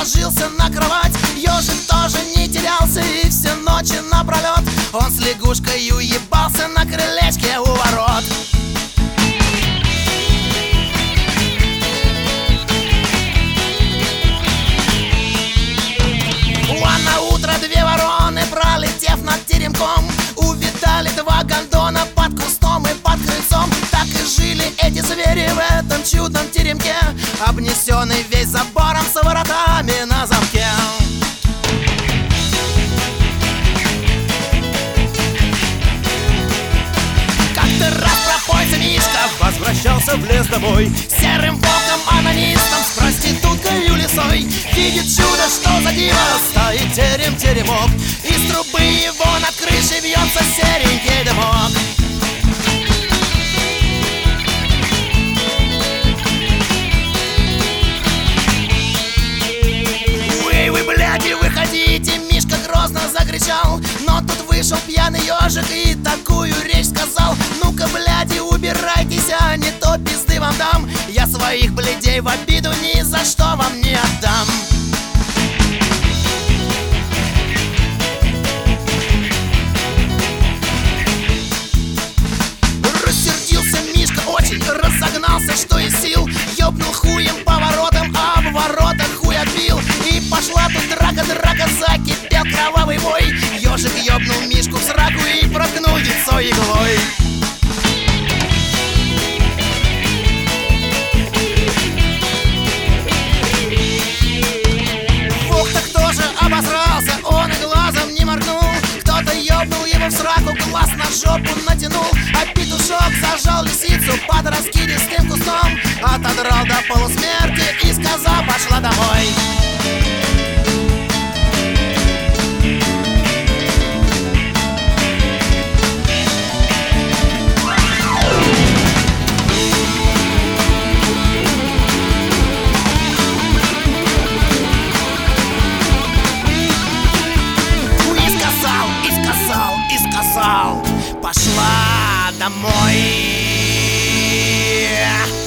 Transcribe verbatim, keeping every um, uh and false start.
ложился на кровать. Ежик тоже не терялся и все ночи напролет он с лягушкой уебался на крылечке у ворот. А на утро две вороны, пролетев над теремком, увидали два гондона под кустом и под крыльцом. Так и жили эти звери в этом чудном теремке, обнесенный весь забором с воротами на замке. Как-то раз пропойца Мишка возвращался в лес домой, серым волком-анонистом с проституткой лисой. Видит чудо, что за диво, стоит терем-теремок, из трубы его над крышей вьется серенький дымок. Вы, вы, бляди, выходите, Мишка грозно закричал. Но тут вышел пьяный ежик и такую речь сказал: ну-ка, бляди, убирайтесь, а не то пизды вам дам. Я своих блядей в обиду ни за что вам не отдам. Рассердился Мишка очень, разогнался, что из сил, ёбнул хуем по воротам, а в воротах хуй отбил. И пошла тут драка-драка, закипел кровавый бой. Ежик ёбнул Мишку в сраку и проткнул яйцо иглой. Волк-то кто же обосрался, он и глазом не моргнул. Кто-то ёбнул его в сраку, глаз на жопу натянул. А петушок зажал лисицу под раскидистым кустом, отодрал до полусмерти и сказал: пошла домой. Пошла домой.